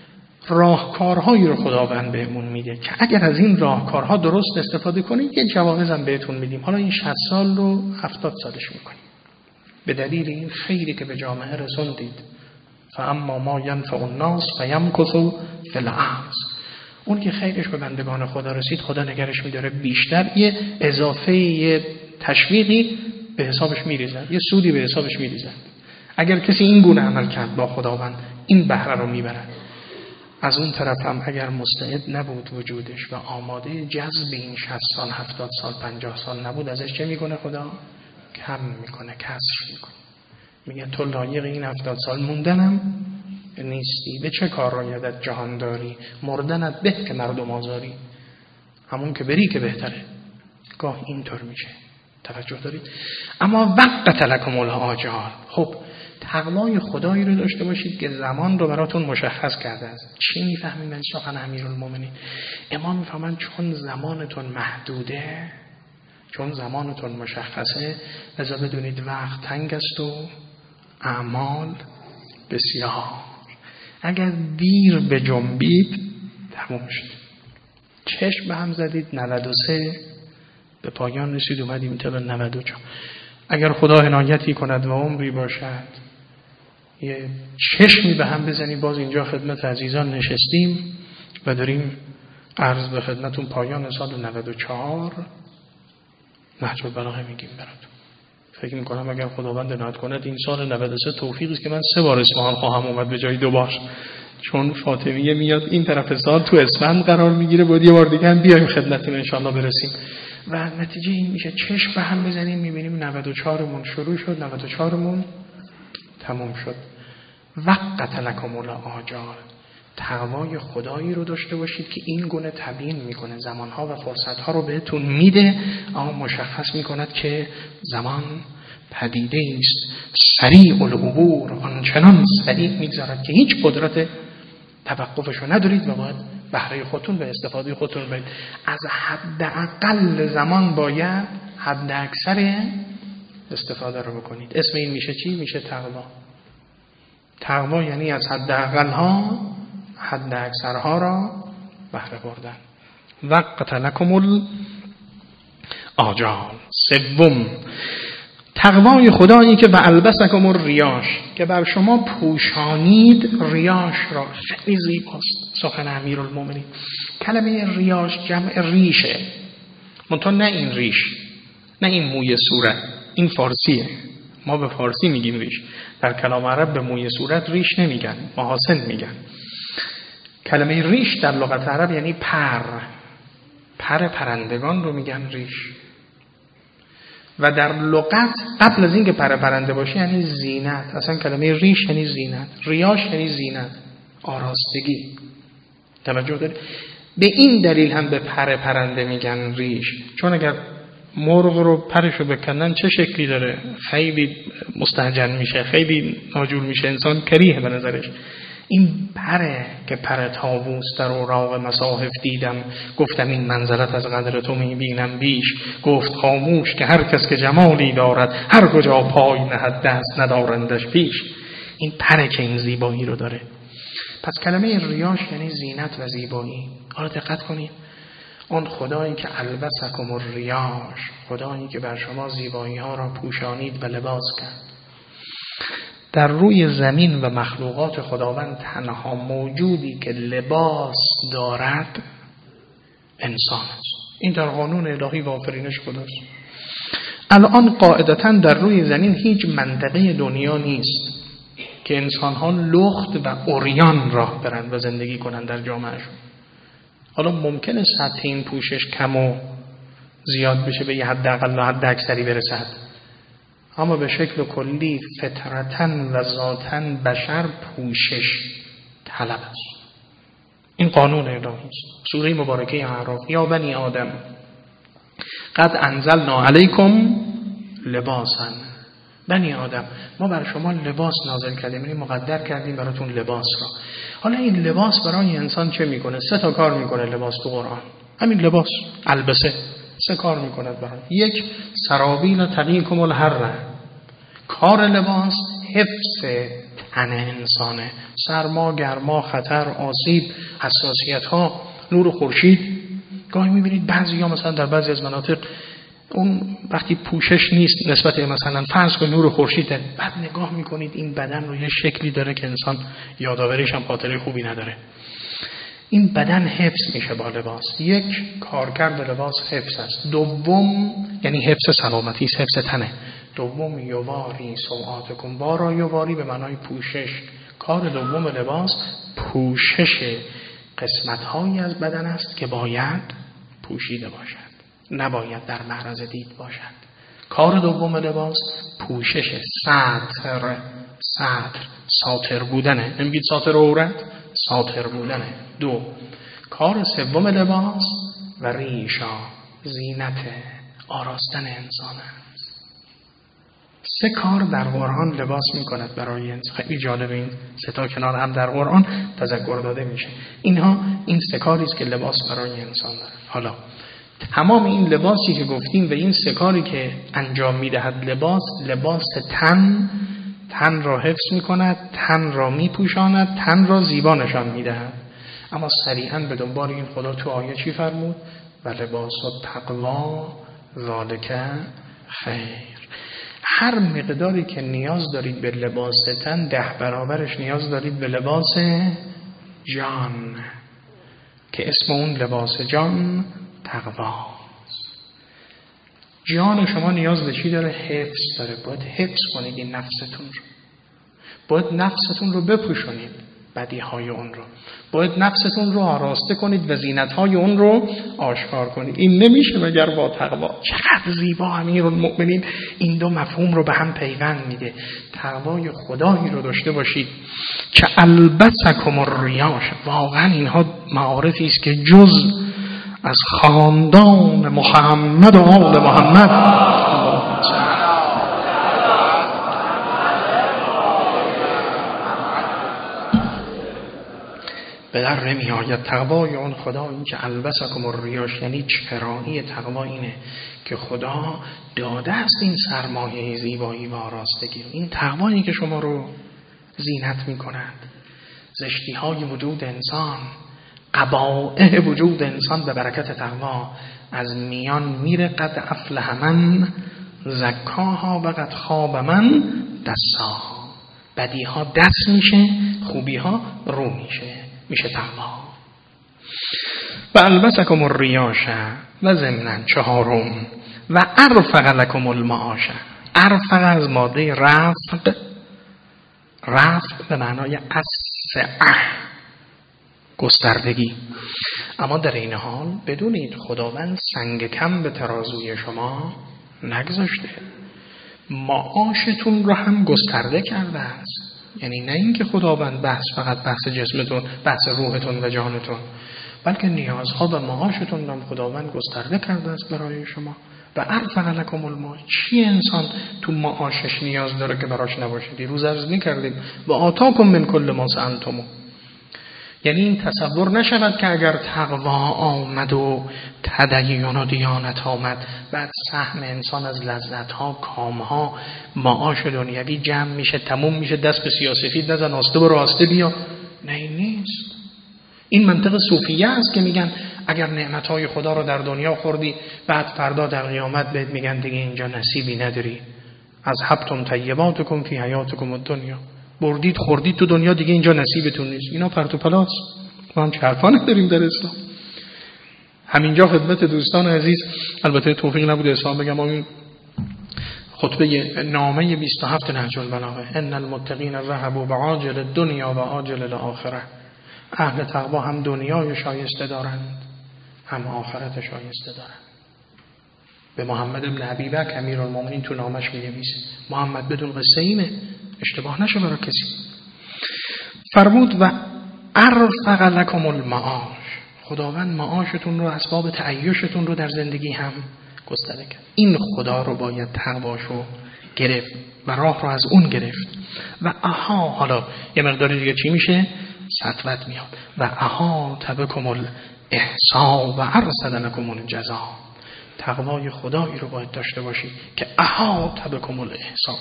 راهکارهایی رو خداوند بهمون میده که اگر از این راهکارها درست استفاده کنید یه جوایز هم بهتون میدیم. حالا این شصت سال رو هفتاد سالش میکنیم به دلیل این خیری که به جامعه رسوندید. فاما ما ینفع الناس فیمکث فی الارض، اون که خیرش به بندگان خدا رسید خدا نگرش میداره بیشتر، یه اضافه، یه تشویقی به حسابش میریزن، یه سودی به حسابش میریزن. اگر کسی این گونه عمل کرد با خداوند این بهره رو میبرن. از اون طرف هم اگر مستعد نبود وجودش و آماده جذب این شصت سال، هفتاد سال، پنجاه سال نبود، ازش چه میکنه خدا؟ کم میکنه، کسر میکنه. میگه تو لایق این هفتاد سال موندنم نیستی، به چه کار رایدت جهان داری، مردنت به که مردم آزاری، همون که بری که بهتره. گاه اینطور میشه، توجه دارید؟ اما وقت لکم الآجال، خب تقوای خدایی رو داشته باشید که زمان رو براتون مشخص کرده است. چی میفهمیم از سخن امیرالمومنین؟ امام میفهمن چون زمانتون محدوده، چون زمانتون مشخصه، لذا بدونید وقت تنگ است و اعمال بسیار. اگر دیر به جنبید تموم شد. چشم به هم زدید، نود و سه به پایان رسید، اومدیم تا به نود و چهار. اگر خدا عنایتی کند و عمری باشد یه چشمی به هم بزنید. باز اینجا خدمت عزیزان نشستیم و داریم عرض به خدمتون پایان سال نود و چهار نهج البلاغه میگیم براتون. فکر میکنم اگر خداوند عنایت کند این سال نود و سه توفیقی است که من سه بار اصفهان خواهم اومد به جای دو بار، چون فاطمیه میاد این طرف سال تو اسفند قرار میگیره، بود یه بار دیگه هم بیایم خدمتتون ان شاءالله برسیم. و نتیجه این میشه چشم به هم بزنیم میبینیم نود و چهار مون شروع شد، نود و چهار مون تموم شد. وقت لکم الآجال، تقوای خدایی رو داشته باشید که این گونه تبیین میکنه، زمانها و فرصتها رو بهتون میده، اما مشخص میکند که زمان پدیده است سریع العبور، آنچنان سریع میگذرد که هیچ قدرت توقفش رو ندارید و باید بهره خودتون به استفاده خودتون برید. از حد اقل زمان باید حد اکثر استفاده رو بکنید. اسم این میشه چی؟ میشه تقوا. تقوا یعنی از حد اقل ها حد اکثر ها را بهره بردن. وقت لکم الاجال. سوم، تقوای خدایی که و البسکم الریاش، که بر شما پوشانید ریاش را. خیلی زیباست سخن امیرالمومنین. کلمه ریاش جمع ریشه، منتها نه این ریش، نه این موی صورت، این فارسیه. ما به فارسی میگیم ریش، در کلام عرب به موی صورت ریش نمیگن، محاسن میگن. کلمه ریش در لغت عرب یعنی پر، پر پرندگان رو میگن ریش. و در لغت قبل از اینکه پر پرنده باشه یعنی زینت. اصلا کلمه ریش یعنی زینت، ریاش یعنی زینت، آراستگی. توجه دارید؟ به این دلیل هم به پر پرنده میگن ریش، چون اگر مرغ رو پرشو بکنن چه شکلی داره؟ خیلی مستهجن میشه، خیلی ناجور میشه، انسان کریه به نظرش. این پره که پر طاووس در اوراق مصاحف دیدم، گفتم این منزلت از قدر تو میبینم بیش. گفت خاموش که هر کس که جمالی دارد، هر کجا پای نهد دست ندارندش پیش. این پره که این زیبایی رو داره. پس کلمه ریاش یعنی زینت و زیبایی. حالا دقت کنید، اون خدایی که البسکم الریاش، خدایی که بر شما زیبایی ها را پوشانید و لباس کرد. در روی زمین و مخلوقات خداوند تنها موجودی که لباس دارد انسان است. این در قانون الهی و آفرینش خداست. الان قاعدتاً در روی زمین هیچ منطقه دنیا نیست که انسان‌ها لخت و عریان راه برند و زندگی کنند در جامعهشون. حالا ممکنه سطح این پوشش کم و زیاد بشه، به یه حد اقل و حد اکثری برسد، اما به شکل کلی فطرتاً و ذاتاً بشر پوشش طلب است. این قانون الهی است. سوره مبارکه اعراف: یا بنی آدم قد انزلنا علیکم لباسا. بنی آدم، ما بر شما لباس نازل کردیم، یعنی مقدر کردیم براتون لباس را. حالا این لباس برای انسان چه میکنه؟ سه تا کار میکنه لباس تو قرآن. همین لباس البسه سه کار میکند برای. یک، سرابیل تقیکم الحر. کار لباس حفظ تن انسانه. سرما، گرما، خطر، آسیب، حساسیت ها، نور خورشید. گاهی میبینید بعضی ها مثلا در بعضی از مناطق اون وقتی پوشش نیست نسبت مثلا فرض کنید نور خورشید، بعد نگاه میکنید این بدن رو یه شکلی داره که انسان یادآوریش هم خاطره خوبی نداره. این بدن حفظ میشه با لباس. یک، کارکرد لباس حفظ است. دوم یعنی حفظ سلامتی است، حفظ تنه. دوم یواری سوآتکم. بارا یواری به معنای پوشش. کار دوم لباس پوشش قسمت‌هایی از بدن است که باید پوشیده باشد، نباید در معرض دید باشد. کار دوم لباس پوشش، ساتر. ساتر ساتر بودنه. نمیگید ساتر عورت، ساتر بودنه. دو، کار سوم لباس و ریشا، زینت، آراستن انسان است. سه کار در قرآن لباس میکند برای انسان. خیلی جالبه، این سه تا کنار هم در قرآن تذکر داده میشه. اینها این سه کاری است که لباس برای انسان داره. حالا تمام این لباسی که گفتیم و این سه کاری که انجام میدهد لباس، لباس تن، تن را حفظ میکند، تن را میپوشاند، تن را زیبا نشان میدهد. اما سریعا به دنبال این خدا تو آیه چی فرمود؟ و لباس التقوا ذالک خیر. هر مقداری که نیاز دارید به لباس تن، ده برابرش نیاز دارید به لباس جان که اسم اون لباس جان تقواست. جان شما نیاز به چی داره؟ حفظ داره. باید حفظ کنید این نفستون رو. باید نفستون رو بپوشونید، بدیهای اون رو. باید نفستون رو آراسته کنید و زینتهای اون رو آشکار کنید. این نمیشه مگر با تقوا. چقدر زیبا امیرالمؤمنین این دو مفهوم رو به هم پیوند میده. تقوای خدایی رو داشته باشید که البسکم الریاش. واقعا اینها معارفی است که جز از خاندان محمد و آل محمد به در نمی آید. تقوای اون خدا این که البسکم الریاش، یعنی چرایی تقوا اینه که خدا داده است این سرمایه زیبایی و آراستگی. این تقوایی که شما رو زینت می کند. زشتی های وجود انسان، قبائح وجود انسان به برکت تقوا از میان میره. قد افلح من زکاها و قد خاب من دساها. بدی ها دست میشه، خوبی ها رو میشه، میشه تقوا. و البسکم الریاش و ضمنا چهارم و ارفق لکم المعاش. ارفق از ماده رفق، رفق به معنای اسعه، گستردگی. اما در این حال بدونید خداوند سنگ کم به ترازوی شما نگذاشته، معاشتون رو هم گسترده کرده است. یعنی نه اینکه خداوند بحث فقط بحث جسمتون، بحث روحتون و جانتون، بلکه نیازها و معاشتون هم خداوند گسترده کرده است برای شما. و ارفق لکم المعاش. چی انسان تو معاشش نیاز داره که براش نباشه؟ دیروز عرض می‌کردیم و آتاکم من کل ما سألتم. یعنی این تصور نشود که اگر تقوا آمد و تدین و دیانت آمد، بعد سهم انسان از لذت‌ها، کام‌ها، معاش دنیوی جمع میشه، تموم میشه، دست به سیاسفید نزن، آسته برو آسته بیا. نه این نیست. این منطق صوفیه است که میگن اگر نعمتهای خدا رو در دنیا خوردی، بعد فردا در قیامت بهت میگن دیگه اینجا نصیبی نداری. از حبتم طیباتکم فی حیاتکم الدنیا. بردید خوردید تو دنیا، دیگه اینجا نصیبتون نیست. اینا پرت و پلاس. ما هم چه حرفا نداریم در اسلام. همینجا خدمت دوستان عزیز، البته توفیق نبوده اسلام بگم، این خطبه نامه بیست و هفت نهج البلاغه، ان المتقین ذهبوا بعاجل الدنیا و آجل الاخره. اهل تقوا هم دنیای شایسته دارند، هم آخرت شایسته دارند. به محمد ابن ابی بکر امیرالمومنین تو نامش می‌نویسه محمد بدون قصه اینه، اشتباه نشه برای کسی. فرمود و ارفق لکم المعاش. خداوند معاشتون رو، اسباب تعیشتون رو در زندگی هم گسترده کرد. این خدا رو باید تقواشو گرفت و راه رو از اون گرفت. و اها، حالا یه مقداری دیگه چی میشه؟ سطوت میاد. و اها تبکم الاحسا و ارصد لکم الجزا. تقوای خدایی رو باید داشته باشی که اها تبکم الاحسا.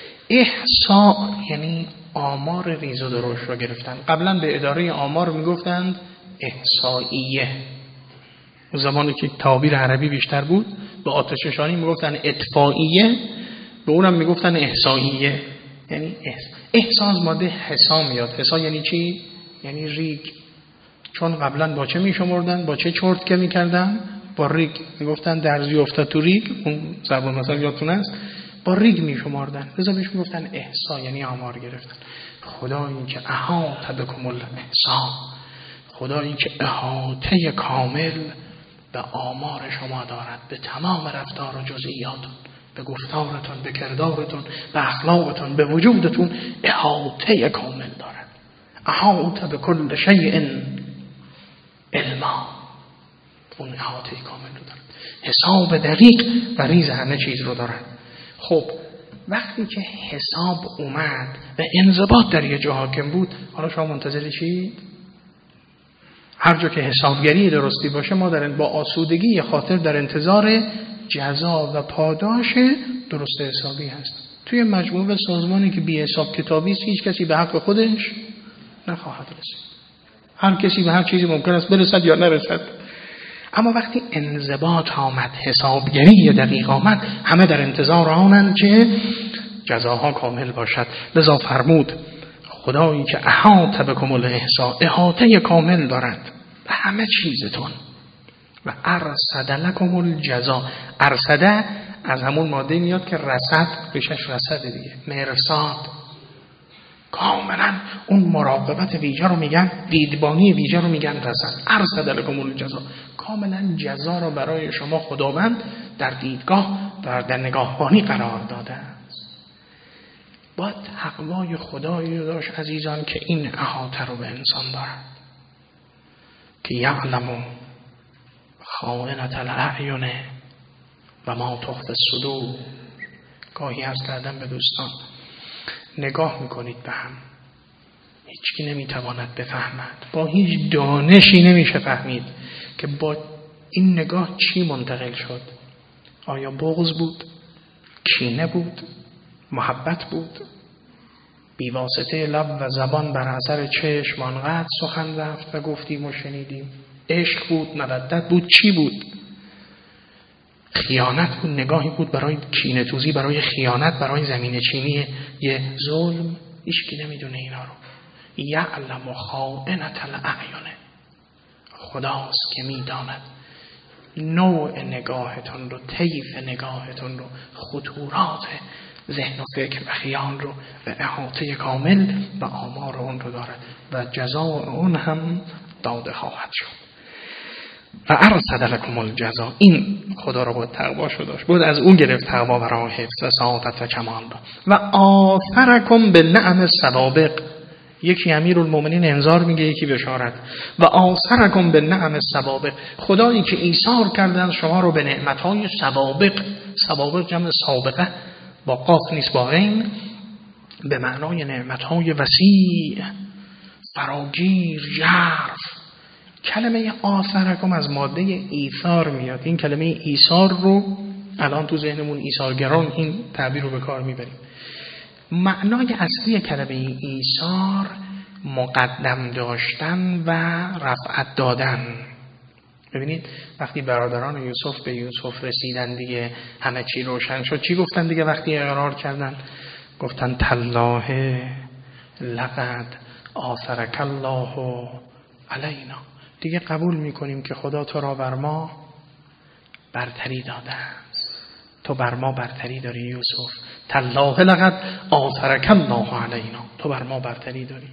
احسا یعنی آمار ریز و درشت رو گرفتن. قبلا به اداره آمار میگفتند احسائیه، اون زمانی که تعابیر عربی بیشتر بود به آتش نشانی میگفتن اطفائیه، به اونم میگفتن احسائیه. یعنی احسا از ماده حسا میاد. حسا یعنی چی؟ یعنی ریگ. چون قبلا با چه میشمردن؟ با چه چرت که میکردن؟ با ریگ. میگفتن درزی افتاد تو ریگ، اون ضرب المثل یادتون است، با ریگ میشمردن، لذا بهش میگفتن احسا، یعنی آمار گرفتن. خدایی که احاطه بکم الاحسا، خدایی که احاطه کامل به آمار شما دارد، به تمام رفتار و جزئیاتون، به گفتارتون، به کردارتون، به اخلاقتون، به وجودتون احاطه کامل دارد. احاطه بكل شیء علما، اون احاطه کامل رو دارد، حساب دقیق و ریز همه چیز رو دارد. خب وقتی که حساب اومد و انضباط در یه جا حاکم بود، حالا شما منتظر چی؟ هر جا که حسابگری درستی باشه، ما در با آسودگی خاطر در انتظار جزا و پاداش درست حسابی هست. توی مجموعه سازمانی که بی حساب کتابی است، هیچ کسی به حق خودش نخواهد رسید. هر کسی به هر چیزی ممکن است برسد یا نرسد. اما وقتی انضباط آمد، حسابگری دقیق آمد، همه در انتظار آنند که جزاها کامل باشد. لذا فرمود خدایی که احاطه بکم الاحسا، احاطه کامل دارد به همه چیزتون. و ارصد لکم الجزا. ارصده از همون ماده میاد که رصد، ریشش رصد دیگه، مرصاد. کاملا اون مراقبت ویژه رو میگن، دیدبانی ویژه رو میگن رصد. ارصد لکم الجزا، کاملا جزا رو برای شما خداوند در دیدگاه، در, در نگاهبانی قرار داده است. با تقوای خدایی داشت عزیزان که این احاطه رو به انسان دارد، که یعلم خائنة الاعین و ما تخفی الصدور. گاهی عرض کردم به دوستان، نگاه میکنید به هم، هیچکی نمیتواند بفهمد، با هیچ دانشی نمیشه فهمید که با این نگاه چی منتقل شد. آیا بغض بود؟ کینه بود؟ محبت بود؟ بیواسطه لب و زبان بر اثر چشم آنقدر سخن رفت و گفتیم و شنیدیم؟ عشق بود؟ مودت بود؟ چی بود؟ خیانت بود؟ نگاهی بود برای کینه توزی، برای خیانت، برای زمین چینی یه ظلم؟ هیچکی نمیدونه اینا رو. یعلم خائنة الاعین، خداست که میداند نوع نگاهتون رو، طیف نگاهتون رو، خطورات ذهن و فکر و خیال رو و احاطه کامل و آمار اون رو دارد و جزاء اون هم داده خواهد شد. و ارصد لکم الجزاء، این خدا رو بود تقواشو داشت، بود از اون گرفت تقوا برای حفظ و سعادت و کمال را. و آثرکم بالنعم السوابق، یکی امیرالمومنین انذار میگه، یکی بشارت. و آثرکم بالنعم السوابق، خدایی که ایثار کردن شما رو به نعمتهای سوابق. سوابق جمع سابقه با قاف نیست با غین، به معنای نعمتهای وسیع، فراگیر، ژرف. کلمه آثرکم از ماده ایثار میاد. این کلمه ایثار رو الان تو ذهنمون ایثارگران این تعبیر رو به کار میبریم. معنای اصلی کلمه ایثار مقدم داشتن و رفعت دادن. ببینید وقتی برادران یوسف به یوسف رسیدن دیگه همه چی روشن شد، چی گفتن دیگه وقتی اقرار کردن؟ گفتن تالله لقد آثرک الله علینا، دیگه قبول میکنیم که خدا تو را بر ما برتری داده است، تو بر ما برتری داری یوسف. تالله لقد آثرک الله علینا، تو بر ما برتری داری.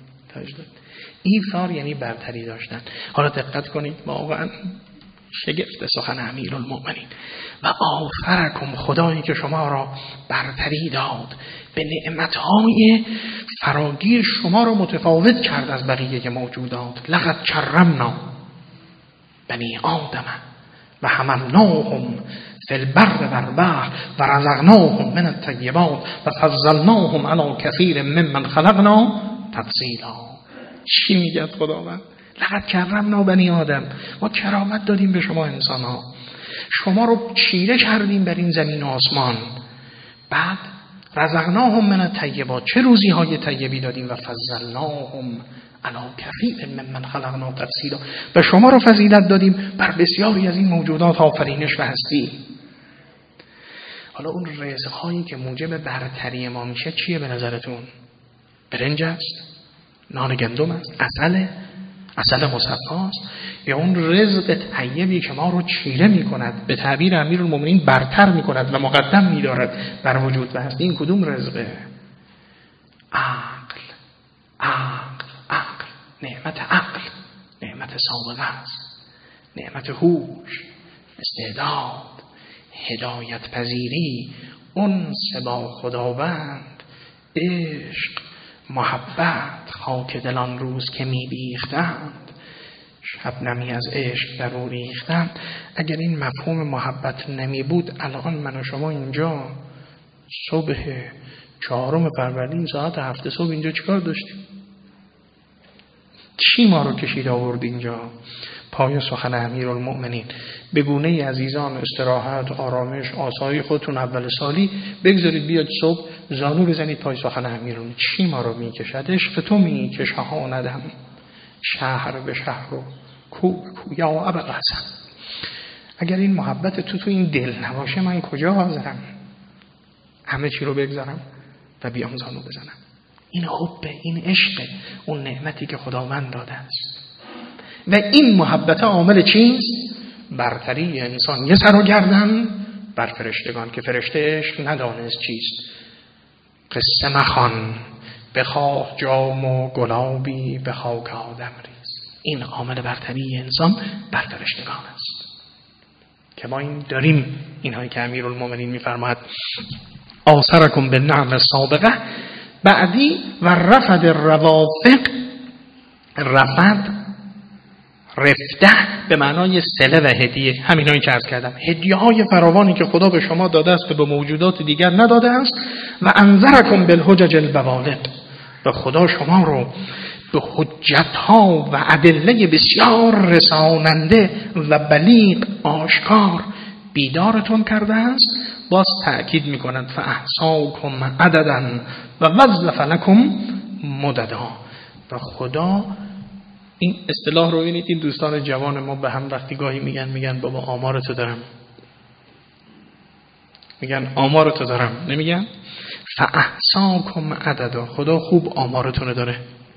ایثار یعنی برتری داشتن. حالا دقت کنید، واقعا شگفت سخن امیرالمومنین. و آثرکم، خدایی که شما را برتری داد، به نعمتهای فراگیر شما را متفاوت کرد از بقیه موجودات. لقد کرمنا بنی آدم و حملناهم فی البر والبحر و رزقناهم من الطیبات و فضلناهم علی کثیر ممن خلقنا تفضیلا. چی میگه خداوند؟ لقد کرمنا بنی آدم، ما کرامت دادیم به شما انسان ها، شما رو چیره کردیم بر این زمین و آسمان. بعد رزقناهم من الطیبات، چه روزی های طیبی دادیم. و فضلناهم علی کثیر ممن خلقنا تفضیلا، و شما رو فضیلت دادیم بر بسیاری از این موجودات آفرینش و هستی. حالا اون رزق‌هایی که موجب برتری ما میشه چیه به نظرتون؟ برنج است؟ نان گندم است؟ عسل؟ عسل مصفاست؟ یا اون رزق طیبی که ما رو چیره میکند، به تعبیر امیرالمومنین برتر میکند و مقدم میدارد بر وجود و هستی؟ این کدوم رزقه؟ عقل، عقل، عقل، نعمت عقل، نعمت سابقه است، نعمت هوش، استعداد، هدایت پذیری، انس با خداوند، عشق، محبت. خاک دلان روز که می بیختند، شبنمی از عشق در او ریختند. اگر این مفهوم محبت نمی بود، الان من و شما اینجا صبح چهارم فروردین ساعت هفت صبح اینجا چیکار داشتیم؟ چی ما رو کشید آورد اینجا؟ پای سخن امیرالمومنین. به گونه ای عزیزان استراحت، آرامش، آسایی خودتون اول سالی بگذارید، بیاد صبح زانو بزنید پای سخن امیرالمومنین. چی ما رو میکشد؟ عشق تو میکشه ها ندم، شهر به شهر و کو کو یا ابوالحسن. اگر این محبت تو تو این دل نباشه، من کجا حاضرم همه چی رو بگذارم و بیام زانو بزنم؟ این حب، این عشق، اون نعمتی که خداوند داده است. و این محبت عامل چیست؟ برتری انسان. یه سر و گردن بر فرشتگان که فرشته عشق ندانست چیست. قصه مخوان بخواه جام و گلابی به خاک آدم ریز. این عامل برتری انسان بر فرشتگان است که ما این داریم. اینهایی که امیرالمومنین میفرماید آثرکم بالنعم السابقه. بعدی و رفد الروافق، رفد رفته به معنای صله و هدیه، همینایی که عرض کردم، هدیه های فراوانی که خدا به شما داده است که به موجودات دیگر نداده است. و انذرکم بالحجج البوالق، و خدا شما رو به حجت‌ها و ادله بسیار رساننده و بلیغ آشکار بیدارتون کرده است. باز تأکید می‌کند فاحصاکم عددا و وظف لکم مددا. و خدا این اصطلاح رو ببینید، این دوستان جوان ما به هم وقتی گاهی میگن میگن بابا آمارتو دارم، میگن آمارتو دارم، نمیگن فاحصاکم عددا. خدا خوب آمارتون داره.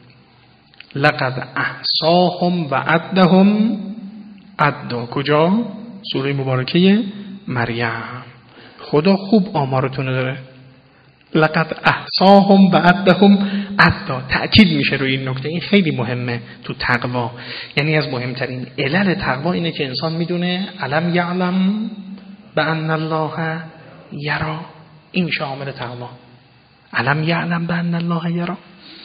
لقد احصاهم و عدهم عدا. کجا؟ سوره مبارکه مریم. خدا خوب آمارتون داره. لقد احصاهم و عدهم عدا. تأکید میشه روی این نکته. این خیلی مهمه تو تقوا. یعنی از مهمترین علل تقوا اینه که انسان میدونه علم یعلم بأن الله یرا. این شامل تقوا. علم یعلم بأن الله یرا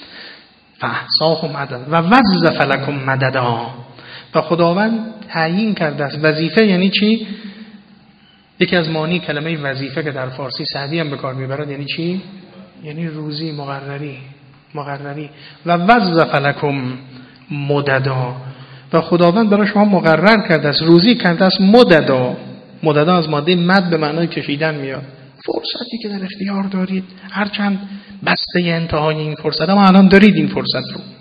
فاحصاهم عددا و وظف لکم مددا. و خداوند تعیین کرده است. وظیفه یعنی چی؟ یکی از معانی کلمه وظیفه که در فارسی سعدی هم به کار میبرد یعنی چی؟ یعنی روزی، مقرری مقرری و وظف لکم مددا. و خداوند برای شما مقرر کرده است، روزی کرده است. مددا، مددا از ماده مد به معنای کشیدن میاد. فرصتی که در اختیار دارید، هرچند بسته انتهای این فرصت، اما الان دارید این فرصت رو.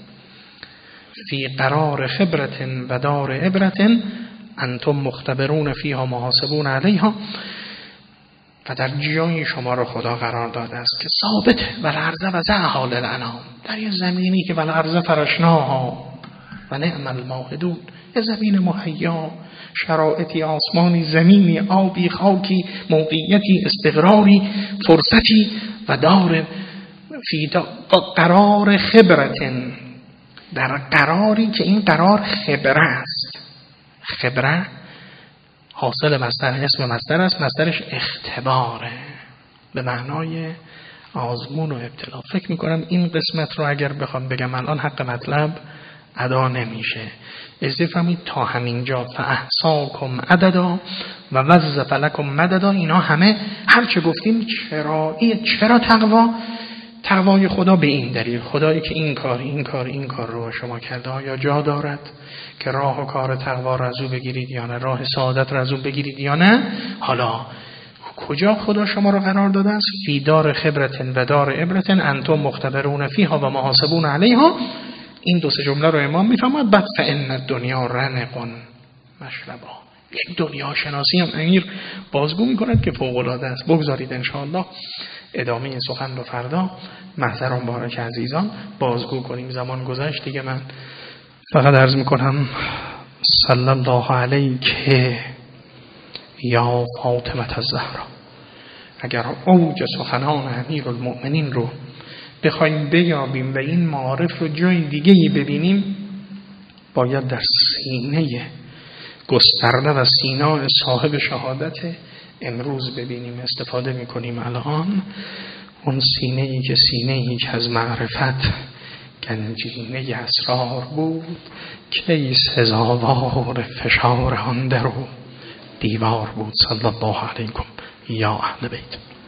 فی قرار خبرت و دار عبرت انتم مختبرون فیها محاسبون علیها. و در جای شما رو خدا قرار داده است که ثابته و الارض وضعها للانام، در یه زمینی که والارض فرشناها و نعم الماهدون، یه زمین مهیا، شرایطی، آسمانی، زمینی، آبی، خاکی، موقعیتی، استقراری، فرصتی و دار فی قرار خبرتن، در قراری که این قرار خبره است. خبره حاصل مصدر، اسم مصدر است، مصدرش اختباره به معنای آزمون و ابتلا. فکر میکنم این قسمت رو اگر بخوام بگم الان حق مطلب ادا نمیشه. اجازه فرمایید تا همینجا فاحصاکم عددا و وظف لکم مددا. اینا همه هر چه گفتیم چرایی. چرا تقوا؟ تقوای خدا به این دلیل، خدایی که این کار این کار این کار رو شما کرده آیا جا دارد که راه و کار تقوا را از او بگیرید یا نه، راه سعادت را از او بگیرید یا نه. حالا کجا خدا شما را قرار داده است؟ فی دار خبرت و دار عبرت انتم مختبرون فیها و محاسبون علیها. این دو سه جمله رو امام میفهمد. بعد فان الدنیا رنقون مشربا. یک دنیا شناسی هم امیر بازگو میکند که فوق العاده است. بگذارید ان شاء الله ادامه این سخن رو فردا محضر مبارک عزیزان بازگو کنیم. زمان گذشت دیگه. من فقط عرض میکنم صلی الله علیک یا فاطمه الزهرا. اگر اوج سخنان امیرالمؤمنین رو بخوایم بیابیم و این معارف رو جای دیگه‌ای ببینیم، باید در سینه گسترده و سینه صاحب شهادت امروز ببینیم. استفاده میکنیم الان اون سینه‌ای که سینه‌ای که از معرفت گنجینه اسرار بود، کی سزاوار فشار آن در و دیوار بود. صلی الله علیکم یا اهل بیت.